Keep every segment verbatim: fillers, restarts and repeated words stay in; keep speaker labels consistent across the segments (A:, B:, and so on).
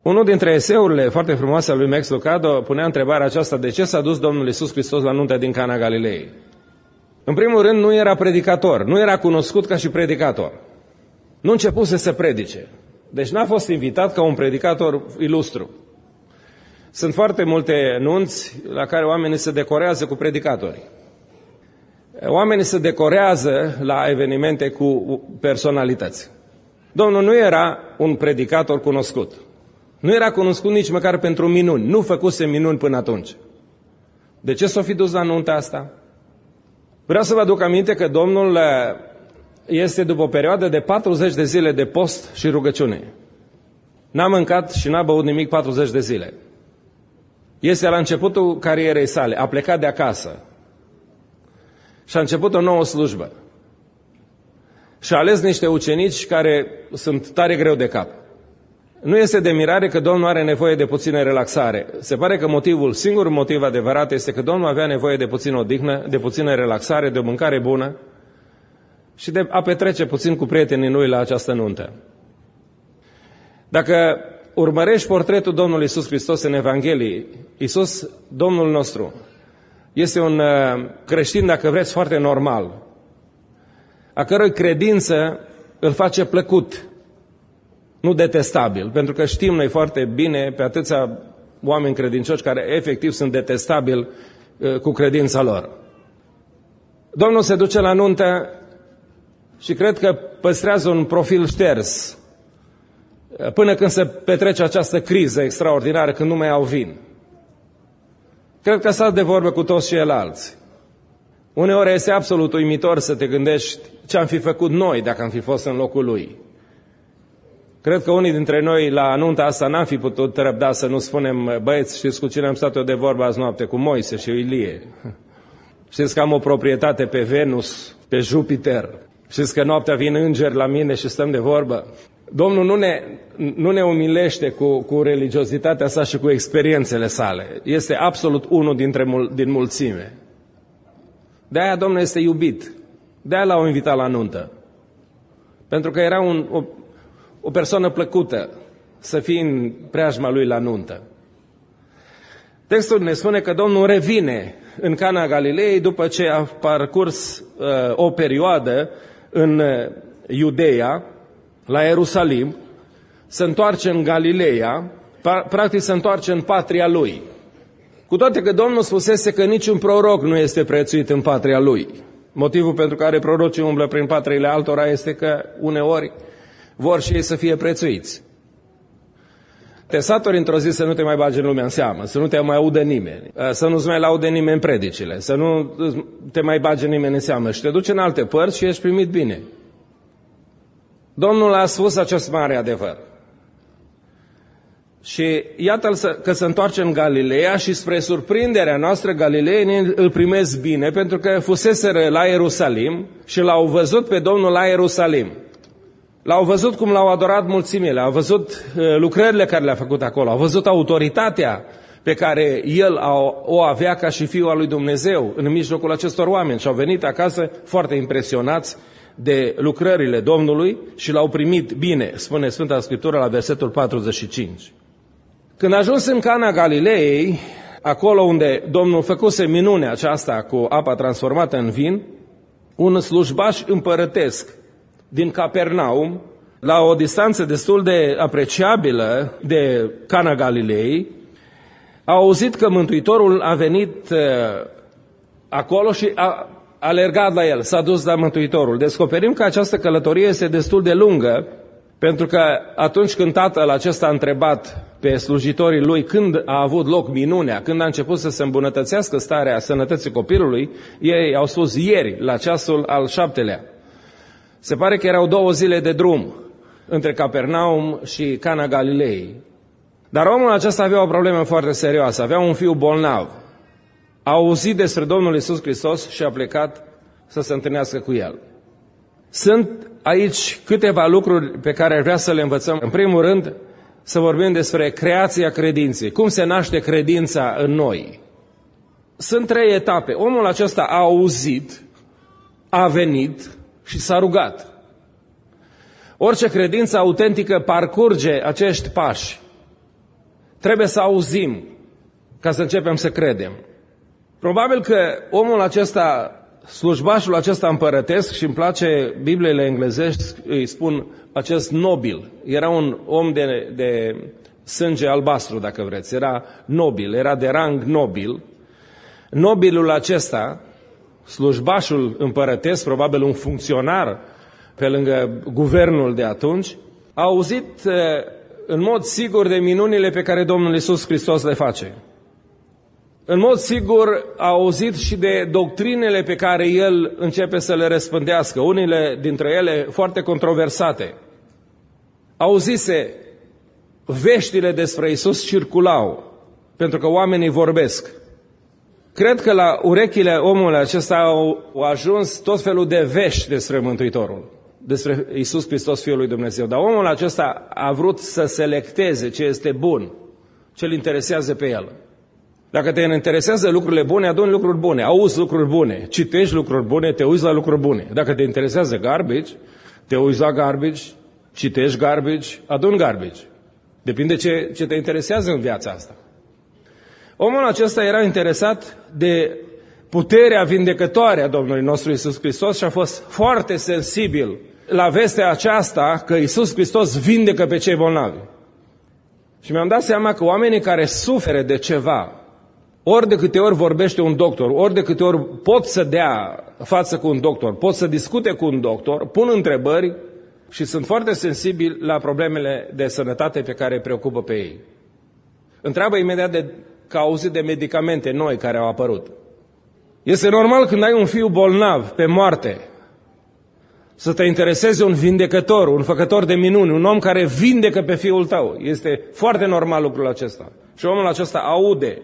A: Unul dintre eseurile foarte frumoase al lui Max Lucado punea întrebarea aceasta: de ce s-a dus Domnul Iisus Hristos la nunta din Cana Galilei? În primul rând, nu era predicator, nu era cunoscut ca și predicator. Nu începuse să predice. Deci n-a fost invitat ca un predicator ilustru. Sunt foarte multe nunți la care oamenii se decorează cu predicatori. Oamenii se decorează la evenimente cu personalități. Domnul nu era un predicator cunoscut. Nu era cunoscut nici măcar pentru minuni. Nu făcuse minuni până atunci. De ce s-o fi dus la nunta asta? Vreau să vă aduc aminte că Domnul este după o perioadă de patruzeci de zile de post și rugăciune. N-a mâncat și n-a băut nimic patruzeci de zile. Este la începutul carierei sale, a plecat de acasă și a început o nouă slujbă. Și a ales niște ucenici care sunt tare greu de cap. Nu este de mirare că Domnul are nevoie de puțină relaxare. Se pare că motivul, singurul motiv adevărat este că Domnul avea nevoie de puțină odihnă, de puțină relaxare, de o mâncare bună și de a petrece puțin cu prietenii lui la această nuntă. Dacă urmărești portretul Domnului Iisus Hristos în Evanghelie, Iisus, Domnul nostru, este un creștin, dacă vreți, foarte normal, a cărui credință îl face plăcut, nu detestabil, pentru că știm noi foarte bine pe atâția oameni credincioși care efectiv sunt detestabili cu credința lor. Domnul se duce la nuntă și cred că păstrează un profil șters până când se petrece această criză extraordinară, când nu mai au vin. Cred că s-a de vorbă cu toți ceilalți. Uneori este absolut uimitor să te gândești ce am fi făcut noi dacă am fi fost în locul lui. Cred că unii dintre noi la nunta asta n-am fi putut răbda să nu spunem: băieți, știți cu cine am stat eu de vorbă azi noapte? Cu Moise și Ilie. Știți că am o proprietate pe Venus, pe Jupiter. Știți că noaptea vin îngeri la mine și stăm de vorbă. Domnul nu ne, nu ne umilește cu, cu religiozitatea sa și cu experiențele sale. Este absolut unul dintre mul, din mulțime. De-aia Domnul este iubit. De-aia l-au invitat la nuntă. Pentru că era un, o, o persoană plăcută să fie în preajma lui la nuntă. Textul ne spune că Domnul revine în Cana Galilei după ce a parcurs uh, o perioadă în uh, Iudeea, la Ierusalim, se întoarce în Galileea, practic se întoarce în patria lui. Cu toate că Domnul spusese că niciun proroc nu este prețuit în patria lui. Motivul pentru care prorocii umblă prin patriile altora este că uneori vor și ei să fie prețuiți. Te saturi într-o zi să nu te mai bagi în lumea în seamă, să nu te mai audă nimeni, să nu-ți mai laude nimeni predicile, să nu te mai bagi nimeni în seamă și te duci în alte părți și ești primit bine. Domnul a spus acest mare adevăr. Și iată că se întoarce în Galileea și spre surprinderea noastră galileenii îl primesc bine pentru că fuseseră la Ierusalim și l-au văzut pe Domnul la Ierusalim. L-au văzut cum l-au adorat mulțimile, au văzut lucrările care le-a făcut acolo, au văzut autoritatea pe care el o avea ca și Fiul al lui Dumnezeu în mijlocul acestor oameni și au venit acasă foarte impresionați de lucrările Domnului și l-au primit bine, spune Sfânta Scriptură la versetul patruzeci și cinci. Când a ajuns în Cana Galilei, acolo unde Domnul făcuse minunea aceasta cu apa transformată în vin, un slujbaș împărătesc din Capernaum, la o distanță destul de apreciabilă de Cana Galilei, a auzit că Mântuitorul a venit uh, acolo și a alergat la el, s-a dus la Mântuitorul. Descoperim că această călătorie este destul de lungă, pentru că atunci când tatăl acesta a întrebat pe slujitorii lui când a avut loc minunea, când a început să se îmbunătățească starea sănătății copilului, ei au spus ieri, la ceasul al șaptelea. Se pare că erau două zile de drum între Capernaum și Cana Galilei. Dar omul acesta avea o problemă foarte serioasă, avea un fiu bolnav. A auzit despre Domnul Iisus Hristos și a plecat să se întâlnească cu el. Sunt aici câteva lucruri pe care aș vrea să le învățăm. În primul rând, să vorbim despre creația credinței. Cum se naște credința în noi? Sunt trei etape. Omul acesta a auzit, a venit și s-a rugat. Orice credință autentică parcurge acești pași. Trebuie să auzim ca să începem să credem. Probabil că omul acesta, slujbașul acesta împărătesc, și îmi place Bibliile englezești, îi spun acest nobil. Era un om de, de sânge albastru, dacă vreți. Era nobil, era de rang nobil. Nobilul acesta, slujbașul împărătesc, probabil un funcționar pe lângă guvernul de atunci, a auzit în mod sigur de minunile pe care Domnul Iisus Hristos le face. În mod sigur a auzit și de doctrinele pe care El începe să le răspândească, unele dintre ele foarte controversate. Auzise veștile despre Iisus circulau, pentru că oamenii vorbesc. Cred că la urechile omului acesta au ajuns tot felul de vești despre Mântuitorul, despre Iisus Hristos, Fiul lui Dumnezeu. Dar omul acesta a vrut să selecteze ce este bun, ce îl interesează pe el. Dacă te interesează lucrurile bune, aduni lucruri bune, auzi lucruri bune, citești lucruri bune, te uiți la lucruri bune. Dacă te interesează garbage, te uiți la garbage, citești garbage, aduni garbage. Depinde ce, ce te interesează în viața asta. Omul acesta era interesat de puterea vindecătoare a Domnului nostru Iisus Hristos și a fost foarte sensibil la vestea aceasta că Iisus Hristos vindecă pe cei bolnavi. Și mi-am dat seama că oamenii care suferă de ceva, ori de câte ori vorbește un doctor, ori de câte ori pot să dea față cu un doctor, pot să discute cu un doctor, pun întrebări și sunt foarte sensibili la problemele de sănătate pe care îi preocupă pe ei. Întreabă imediat de, că auzit de medicamente noi care au apărut. Este normal când ai un fiu bolnav pe moarte să te intereseze un vindecător, un făcător de minuni, un om care vindecă pe fiul tău. Este foarte normal lucrul acesta. Și omul acesta aude.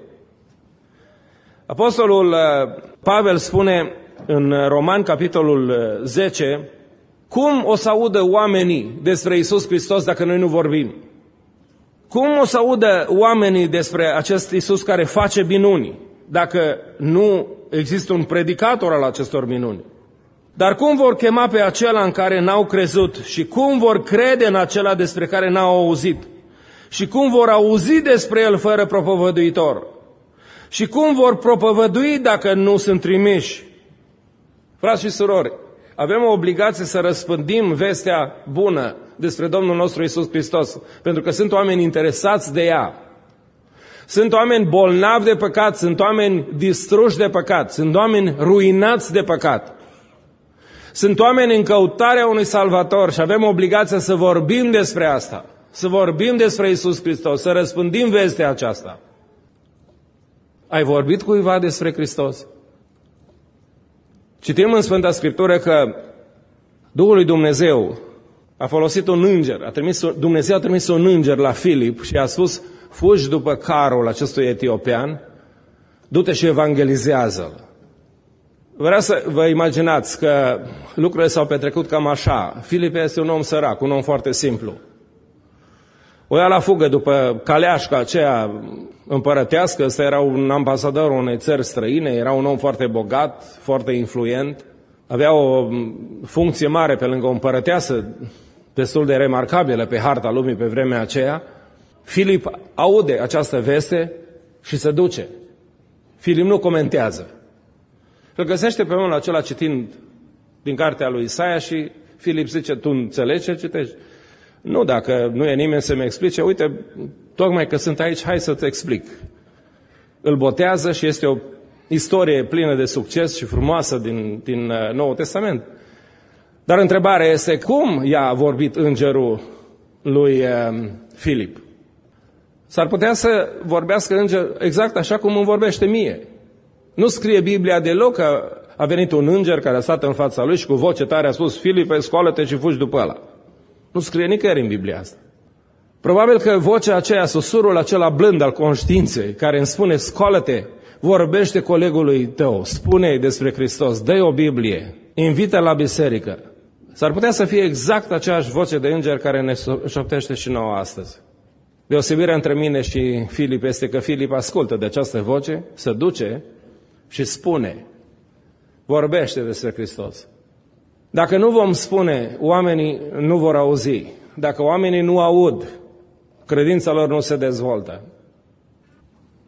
A: Apostolul Pavel spune în Roman, capitolul zece, cum o să audă oamenii despre Iisus Hristos dacă noi nu vorbim? Cum o să audă oamenii despre acest Iisus care face minuni dacă nu există un predicator al acestor minuni? Dar cum vor chema pe acela în care n-au crezut și cum vor crede în acela despre care n-au auzit? Și cum vor auzi despre el fără propovăduitor? Și cum vor propovădui dacă nu sunt trimiși? Frați și surori, avem o obligație să răspândim vestea bună despre Domnul nostru Iisus Hristos, pentru că sunt oameni interesați de ea. Sunt oameni bolnavi de păcat, sunt oameni distruși de păcat, sunt oameni ruinați de păcat. Sunt oameni în căutarea unui salvator și avem obligația să vorbim despre asta, să vorbim despre Iisus Hristos, să răspândim vestea aceasta. Ai vorbit cuiva despre Hristos? Citim în Sfânta Scriptură că Duhul lui Dumnezeu a folosit un înger, a trimis, Dumnezeu a trimis un înger la Filip și a spus, fugi după carul acestui etiopian, du-te și evangelizează-l. Vreau să vă imaginați că lucrurile s-au petrecut cam așa. Filip este un om sărac, un om foarte simplu. O ia la fugă după caleașca aceea împărătească, ăsta era un ambasador unei țări străine, era un om foarte bogat, foarte influent, avea o funcție mare pe lângă o împărăteasă, destul de remarcabilă pe harta lumii pe vremea aceea. Filip aude această veste și se duce. Filip nu comentează. Îl găsește pe omul acela citind din cartea lui Isaia și Filip zice, tu înțelegi ce citești? Nu, dacă nu e nimeni să-mi explice, uite, tocmai că sunt aici, hai să-ți explic. Îl botează și este o istorie plină de succes și frumoasă din, din Noul Testament. Dar întrebarea este, cum i-a vorbit îngerul lui Filip? S-ar putea să vorbească înger exact așa cum îmi vorbește mie. Nu scrie Biblia deloc că a venit un înger care a stat în fața lui și cu voce tare a spus, Filipe, scoală-te și fugi după ăla. Nu scrie nicăieri în Biblia asta. Probabil că vocea aceea, susurul acela blând al conștiinței, care îmi spune, scoală-te, vorbește colegului tău, spune-i despre Hristos, dă-i o Biblie, invită la biserică. S-ar putea să fie exact aceeași voce de înger care ne șoptește și nouă astăzi. Deosebirea între mine și Filip este că Filip ascultă de această voce, se duce și spune, vorbește despre Hristos. Dacă nu vom spune, oamenii nu vor auzi. Dacă oamenii nu aud, credința lor nu se dezvoltă.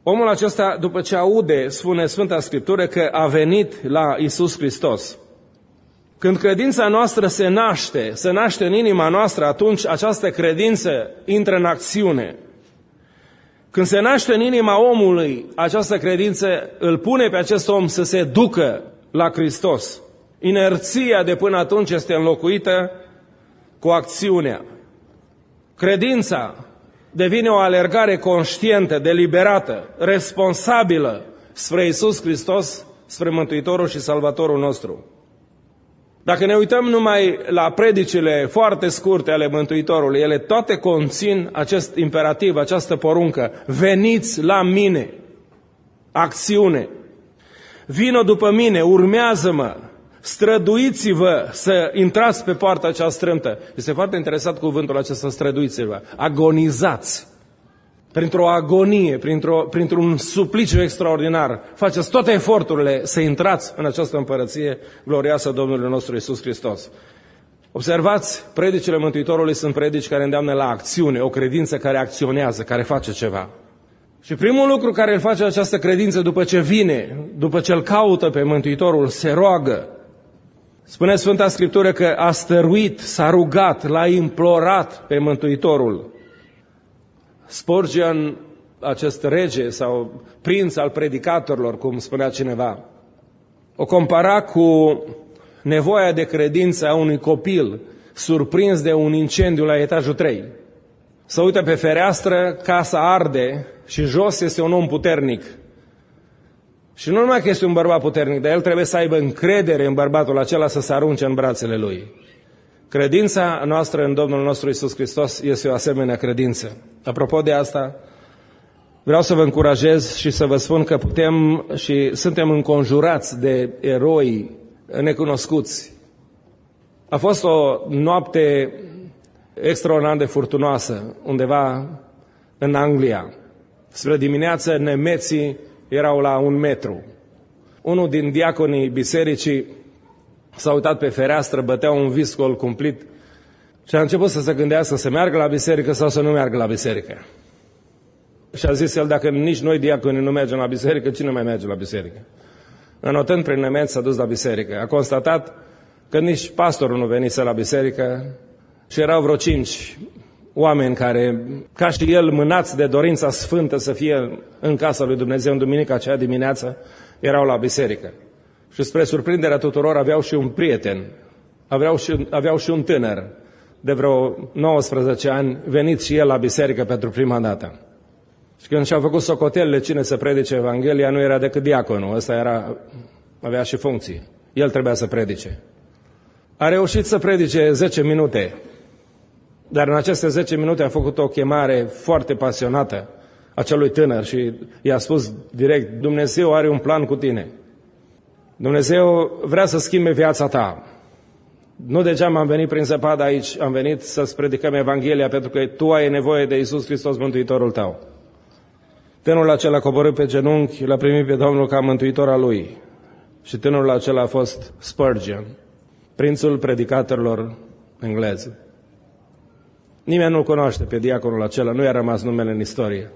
A: Omul acesta, după ce aude, spune Sfânta Scriptură, că a venit la Iisus Hristos. Când credința noastră se naște, se naște în inima noastră, atunci această credință intră în acțiune. Când se naște în inima omului, această credință îl pune pe acest om să se ducă la Hristos. Inerția de până atunci este înlocuită cu acțiunea. Credința devine o alergare conștientă, deliberată, responsabilă spre Iisus Hristos, spre Mântuitorul și Salvatorul nostru. Dacă ne uităm numai la predicile foarte scurte ale Mântuitorului, ele toate conțin acest imperativ, această poruncă: veniți la mine, acțiune. Vino după mine, urmează-mă, străduiți-vă să intrați pe poarta cea strâmtă. Este foarte interesant cuvântul acesta, străduiți-vă, agonizați. Printr-o agonie, printr-o, printr-un supliciu extraordinar, faceți toate eforturile să intrați în această împărăție glorioasă a Domnului nostru Iisus Hristos. Observați, predicile Mântuitorului sunt predici care îndeamnă la acțiune, o credință care acționează, care face ceva. Și primul lucru care îl face această credință după ce vine, după ce îl caută pe Mântuitorul, se roagă. Spune Sfânta Scriptură că a stăruit, s-a rugat, l-a implorat pe Mântuitorul. Spurgeon, acest rege sau prinț al predicatorilor, cum spunea cineva, o compara cu nevoia de credință a unui copil surprins de un incendiu la etajul trei. Se uită pe fereastră, casa arde și jos este un om puternic. Și nu numai că este un bărbat puternic, dar el trebuie să aibă încredere în bărbatul acela, să se arunce în brațele lui. Credința noastră în Domnul nostru Iisus Hristos este o asemenea credință. Apropo de asta, vreau să vă încurajez și să vă spun că putem și suntem înconjurați de eroi necunoscuți. A fost o noapte extraordinar de furtunoasă undeva în Anglia. Spre dimineață, nemeții erau la un metru. Unul din diaconii bisericii s-a uitat pe fereastră, bătea un viscol cumplit și a început să se gândească să meargă la biserică sau să nu meargă la biserică. Și a zis el, dacă nici noi diaconii nu mergem la biserică, cine mai merge la biserică? Înotând prin nemeți, s-a dus la biserică. A constatat că nici pastorul nu venise la biserică și erau vreo cinci oameni care, ca și el, mânați de dorința sfântă să fie în casa lui Dumnezeu în duminica aceea dimineață, erau la biserică. Și spre surprinderea tuturor aveau și un prieten, aveau și, aveau și un tânăr de vreo nouăsprezece ani, venit și el la biserică pentru prima dată. Și când și-au făcut socotelele cine să predice Evanghelia, nu era decât diaconul, ăsta era, avea și funcții. El trebuia să predice. A reușit să predice zece minute, dar în aceste zece minute a făcut o chemare foarte pasionată acelui tânăr și i-a spus direct: Dumnezeu are un plan cu tine. Dumnezeu vrea să schimbe viața ta. Nu degeaba am venit prin zăpadă aici, am venit să-ți predicăm Evanghelia pentru că tu ai nevoie de Iisus Hristos, Mântuitorul tău. Tânărul acela a coborât pe genunchi, l-a primit pe Domnul ca mântuitor al lui. Și tânărul acela a fost Spurgeon, prințul predicatorilor englezi. Nimeni nu-l cunoaște pe diaconul acela, nu i-a rămas numele în istorie.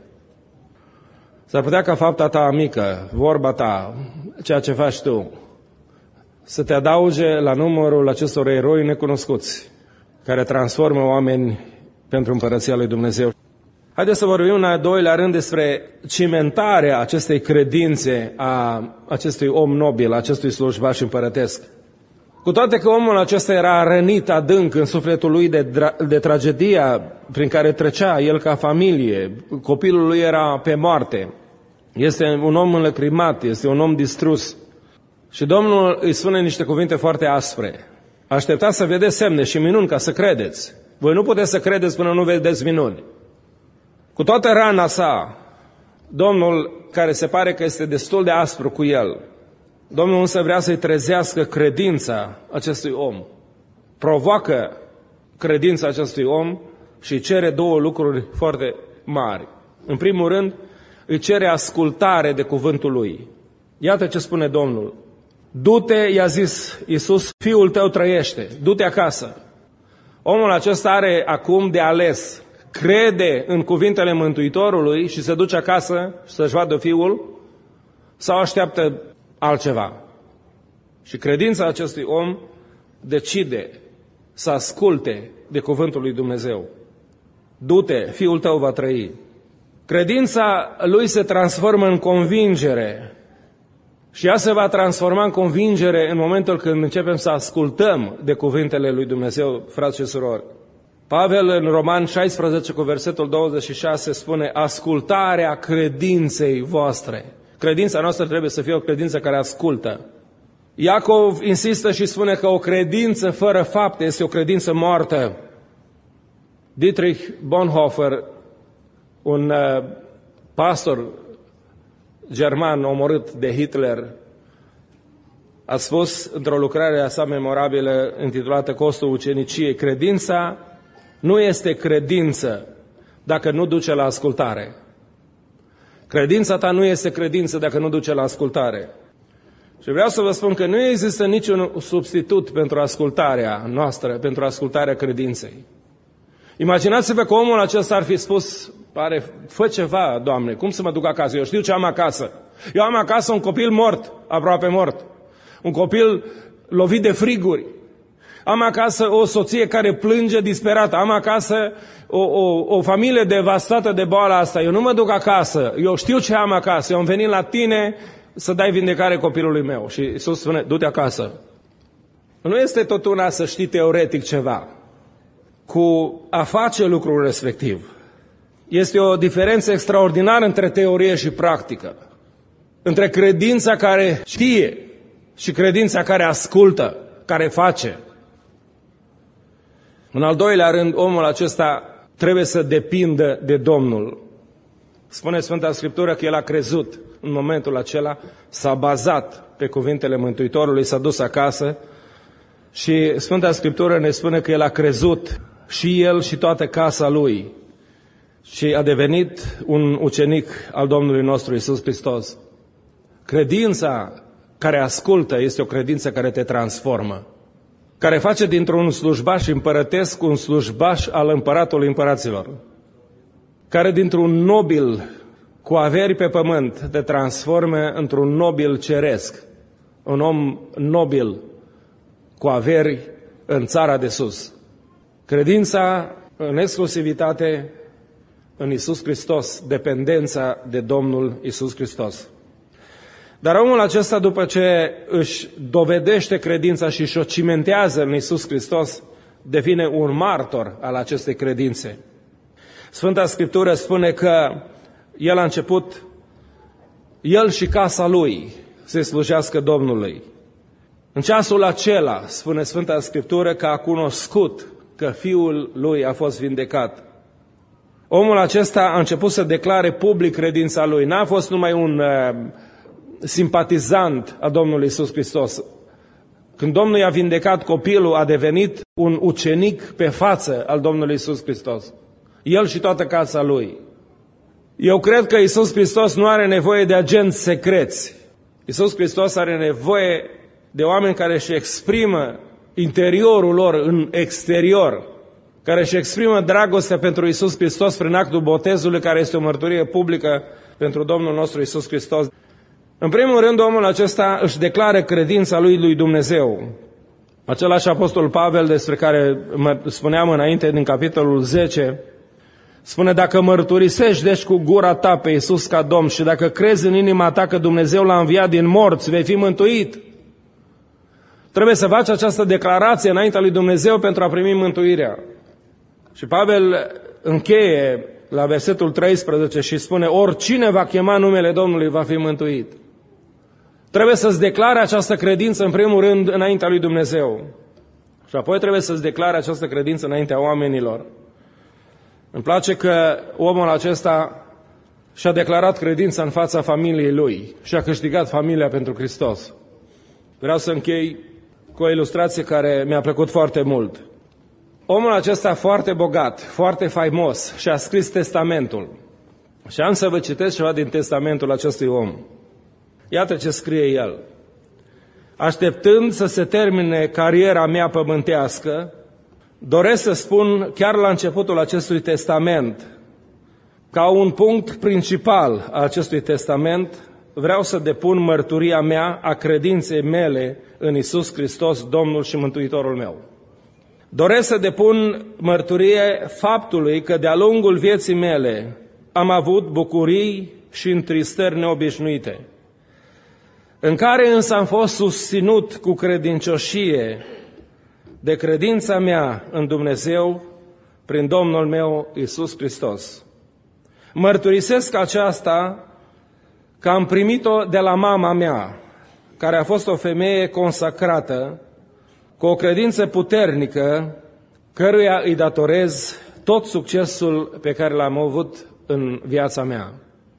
A: S-ar putea ca fapta ta mică, vorba ta, ceea ce faci tu, să te adauge la numărul acestor eroi necunoscuți, care transformă oameni pentru împărăția lui Dumnezeu. Haideți să vorbim în al doilea rând despre cimentarea acestei credințe a acestui om nobil, a acestui slujbaș împărătesc. Cu toate că omul acesta era rănit adânc în sufletul lui de, de tragedia prin care trecea el ca familie, copilul lui era pe moarte, este un om înlăcrimat, este un om distrus. Și Domnul îi spune niște cuvinte foarte aspre. Așteptați să vedeți semne și minuni ca să credeți. Voi nu puteți să credeți până nu vedeți minuni. Cu toată rana sa, Domnul, care se pare că este destul de aspru cu el, Domnul însă vrea să-i trezească credința acestui om. Provoacă credința acestui om și cere două lucruri foarte mari. În primul rând, îi cere ascultare de cuvântul lui. Iată ce spune Domnul. Du-te, i-a zis Iisus, fiul tău trăiește, du-te acasă. Omul acesta are acum de ales crede în cuvintele Mântuitorului și se duce acasă să-și vadă fiul, sau așteaptă altceva. Și credința acestui om decide să asculte de cuvântul lui Dumnezeu. Du-te, fiul tău va trăi. Credința lui se transformă în convingere și ea se va transforma în convingere în momentul când începem să ascultăm de cuvintele lui Dumnezeu, frați și surori. Pavel în Roman șaisprezece cu versetul douăzeci și șase spune: ascultarea credinței voastre. Credința noastră trebuie să fie o credință care ascultă. Iacov insistă și spune că o credință fără fapte este o credință moartă. Dietrich Bonhoeffer, un uh, pastor german omorât de Hitler, a spus într-o lucrare a sa memorabilă intitulată Costul uceniciei: credința nu este credință dacă nu duce la ascultare. Credința ta nu este credință dacă nu duce la ascultare. Și vreau să vă spun că nu există niciun substitut pentru ascultarea noastră, pentru ascultarea credinței. Imaginați-vă că omul acesta ar fi spus: pare, fă ceva, Doamne, cum să mă duc acasă? Eu știu ce am acasă. Eu am acasă un copil mort, aproape mort. Un copil lovit de friguri. Am acasă o soție care plânge disperată. Am acasă o, o, o familie devastată de boala asta. Eu nu mă duc acasă. Eu știu ce am acasă. Eu am venit la tine să dai vindecare copilului meu. Și Iisus spune: du-te acasă. Nu este tot una să știi teoretic ceva cu a face lucrul respectiv. Este o diferență extraordinară între teorie și practică. Între credința care știe și credința care ascultă, care face. În al doilea rând, omul acesta trebuie să depindă de Domnul. Spune Sfânta Scriptură că el a crezut în momentul acela, s-a bazat pe cuvintele Mântuitorului, s-a dus acasă și Sfânta Scriptură ne spune că el a crezut și el și toată casa lui și a devenit un ucenic al Domnului nostru Iisus Hristos. Credința care ascultă este o credință care te transformă, care face dintr-un slujbaș împărătesc un slujbaș al împăratului împăraților, care dintr-un nobil cu averi pe pământ te transformă într-un nobil ceresc, un om nobil cu averi în țara de sus. Credința în exclusivitate în Iisus Hristos, dependența de Domnul Iisus Hristos. Dar omul acesta, după ce își dovedește credința și își o cimentează în Iisus Hristos, devine un martor al acestei credințe. Sfânta Scriptură spune că el a început, el și casa lui, să slujească Domnului. În ceasul acela, spune Sfânta Scriptură, că a cunoscut că fiul lui a fost vindecat. Omul acesta a început să declare public credința lui. N-a fost numai un uh, simpatizant a Domnului Iisus Hristos. Când Domnul i-a vindecat copilul, a devenit un ucenic pe față al Domnului Iisus Hristos. El și toată casa lui. Eu cred că Iisus Hristos nu are nevoie de agenți secreți. Iisus Hristos are nevoie de oameni care își exprimă interiorul lor în exterior, care își exprimă dragostea pentru Iisus Hristos prin actul botezului, care este o mărturie publică pentru Domnul nostru Iisus Hristos. În primul rând, omul acesta își declară credința lui lui Dumnezeu. Același apostol Pavel, despre care spuneam înainte din capitolul zece, spune: dacă mărturisești deci cu gura ta pe Iisus ca Domn și dacă crezi în inima ta că Dumnezeu l-a înviat din morți, vei fi mântuit. Trebuie să faci această declarație înaintea lui Dumnezeu pentru a primi mântuirea. Și Pavel încheie la versetul treisprezece și spune: oricine va chema numele Domnului va fi mântuit. Trebuie să-ți declare această credință în primul rând înaintea lui Dumnezeu. Și apoi trebuie să-ți declare această credință înaintea oamenilor. Îmi place că omul acesta și-a declarat credința în fața familiei lui și a câștigat familia pentru Hristos. Vreau să închei cu o ilustrație care mi-a plăcut foarte mult. Omul acesta foarte bogat, foarte faimos, și-a scris testamentul. Și am să vă citesc ceva din testamentul acestui om. Iată ce scrie el: așteptând să se termine cariera mea pământească, Doresc să spun chiar la începutul acestui testament, ca un punct principal al acestui testament, vreau să depun mărturia mea a credinței mele în Iisus Hristos, Domnul și Mântuitorul meu. Doresc să depun mărturie faptului că de-a lungul vieții mele am avut bucurii și întristări neobișnuite, în care însă am fost susținut cu credincioșie de credința mea în Dumnezeu prin Domnul meu Iisus Hristos. Mărturisesc aceasta că am primit-o de la mama mea, care a fost o femeie consacrată, cu o credință puternică, căruia îi datorez tot succesul pe care l-am avut în viața mea.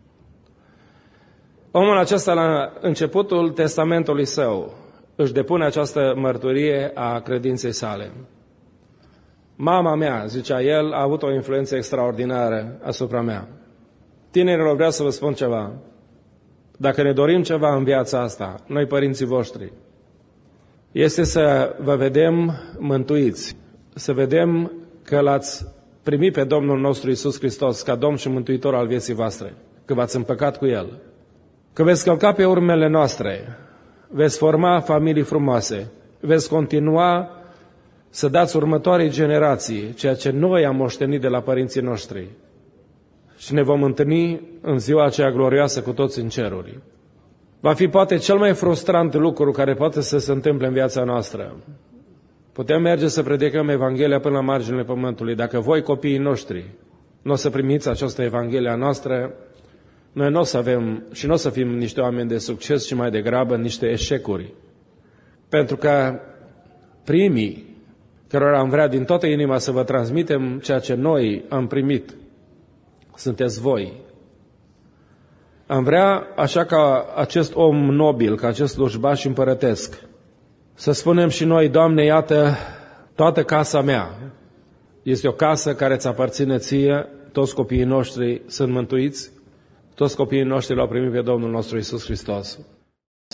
A: Omul acesta, la începutul testamentului său, își depune această mărturie a credinței sale. Mama mea, zicea el, a avut o influență extraordinară asupra mea. Tinerilor, vreau să vă spun ceva. Dacă ne dorim ceva în viața asta, noi părinții voștri, este să vă vedem mântuiți, să vedem că l-ați primit pe Domnul nostru Iisus Hristos ca Domn și Mântuitor al vieții voastre, că v-ați împăcat cu El, că veți călca pe urmele noastre, veți forma familii frumoase, veți continua să dați următoarei generații ceea ce noi am moștenit de la părinții noștri și ne vom întâlni în ziua aceea glorioasă cu toți în ceruri. Va fi poate cel mai frustrant lucru care poate să se întâmple în viața noastră. Putem merge să predicăm Evanghelia până la marginile pământului. Dacă voi, copiii noștri, nu o să primiți această Evanghelia noastră, noi nu o să avem și nu o să fim niște oameni de succes, ci mai degrabă niște eșecuri. Pentru că primii, cărora am vrea din toată inima să vă transmitem ceea ce noi am primit, sunteți voi. Am vrea, așa ca acest om nobil, ca acest slujbaș împărătesc, să spunem și noi, Doamne, iată, toată casa mea este o casă care îți aparține ție, toți copiii noștri sunt mântuiți, toți copiii noștri l-au primit pe Domnul nostru Iisus Hristos.